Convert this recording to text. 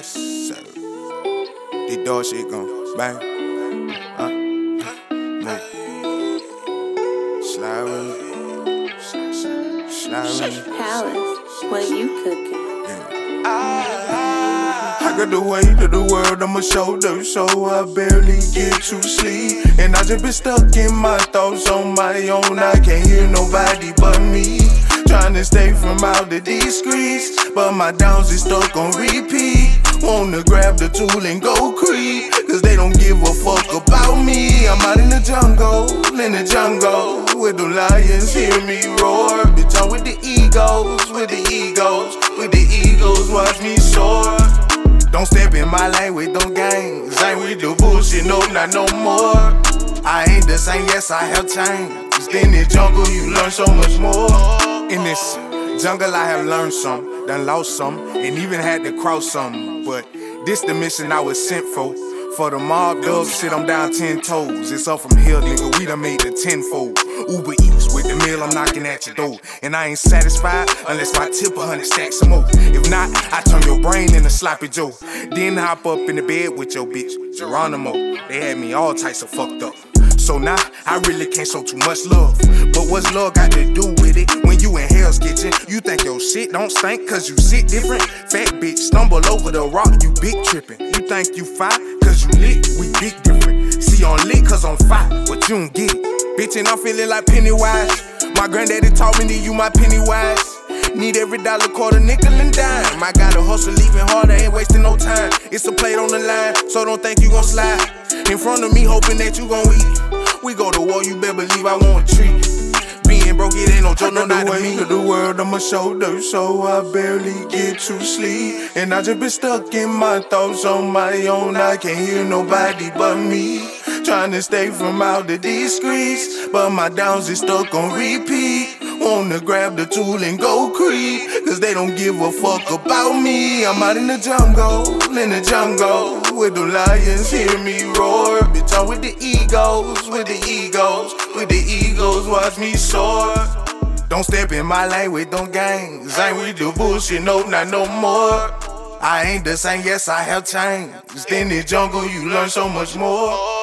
Yes, sir. The dog shit gon' bang. Move. Slide with me. Slide with me. Palace, what you cooking? I got the weight of the world on my shoulders, so I barely get to sleep. And I just been stuck in my thoughts on my own. I can't hear nobody but me. Trying to stay from out the discreets, but my downs is stuck on repeat. Wanna grab the tool and go creep, cause they don't give a fuck about me. I'm out in the jungle, with the lions, hear me roar. Bitch, I'm with the egos, with the egos, watch me soar. Don't step in my lane with them gangs, ain't with the bullshit, no, not no more. I ain't the same, yes, I have changed. In the jungle, you learn so much more. In this jungle, I have learned some, done lost some, and even had to cross some. But this the mission I was sent for. For the mob dogs, shit, I'm down 10 toes. It's up from here, nigga, we done made the tenfold. Uber Eats with the meal, I'm knocking at your door. And I ain't satisfied unless my tip 100 stacks some more. If not, I turn your brain into sloppy Joe. Then hop up in the bed with your bitch, Geronimo. They had me all types of fucked up. So now, I really can't show too much love. But what's love got to do with it? When you in Hell's Kitchen, you think your shit don't stink cause you sit different? Fat bitch, stumble over the rock, you big trippin'. You think you fine cause you lit, we big different. See, I'm lit cause I'm fire, but you don't get it. Bitch, and I'm feeling like Pennywise. My granddaddy taught me to use my Pennywise. Need every dollar, quarter, nickel, and dime. I gotta hustle even harder, ain't wasting no time. It's a plate on the line, so don't think you gon' slide in front of me, hoping that you gon' eat. We go to war, you better believe I want a treat. Being broke, it ain't no joke, no, not to me. The world on my shoulders, so I barely get to sleep. And I just been stuck in my thoughts on my own. I can't hear nobody but me. Trying to stay from out the discreets, but my downs is stuck on repeat. Wanna grab the tool and go creep, cause they don't give a fuck about me. I'm out in the jungle, with the lions, hear me roar. Bitch, I'm with the egos, with the egos, watch me soar. Don't step in my lane with them gangs, ain't with the bullshit, no, not no more. I ain't the same, yes, I have changed. In the jungle, you learn so much more.